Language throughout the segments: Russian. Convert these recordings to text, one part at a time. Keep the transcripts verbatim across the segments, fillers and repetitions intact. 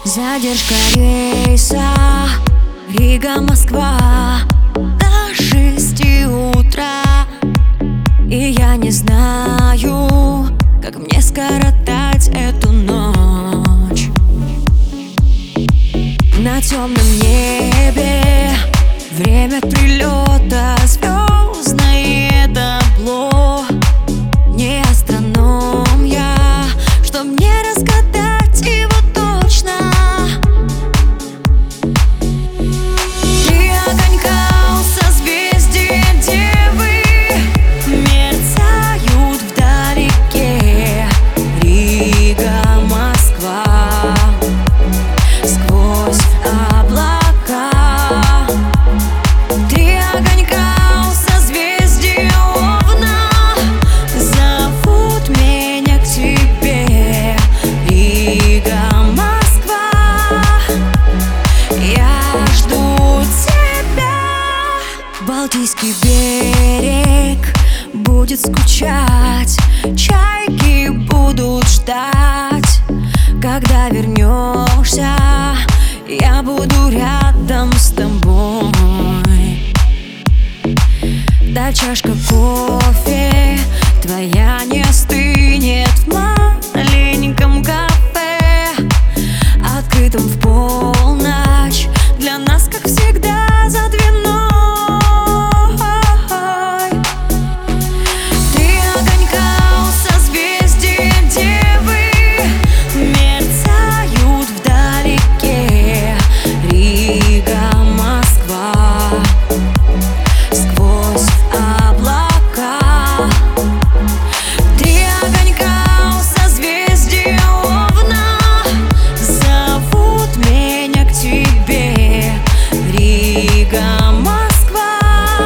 Задержка рейса Рига-Москва до шести утра. И я не знаю, как мне скоротать эту ночь. На темном небе время прилета, звездное табло. Не астроном я, чтоб мне разгадать его точно. Три огонька у созвездия Девы мерцают вдалеке. Рига, Москва, сквозь облака. Три огонька у созвездия Овна зовут меня к тебе. Рига, Москва, я жду тебя. Балтийский берег будет скучать, чайки будут ждать. Когда вернешься, я буду рядом с тобой. Да чашка кофе твоя не остынет в маленьком кафе, открытом в полночь для нас, как всегда, за двиной. Три огонька у созвездия Девы мерцают вдалеке. Рига, Москва, сквозь облака. Три огонька у созвездия Овна зовут меня к тебе. Рига, Москва,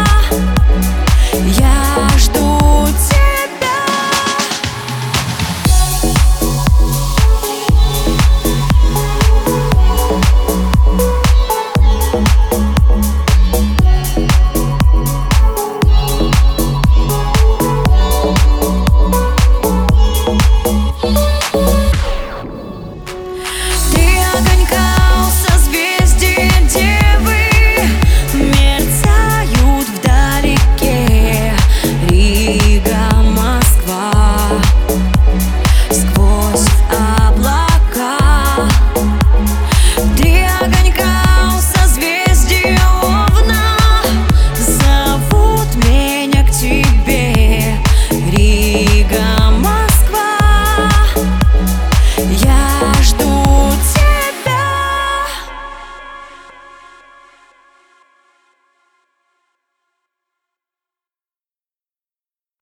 я жду тебя. Три огонька у созвездия Девы мерцают вдалеке. Рига, Москва, сквозь облака.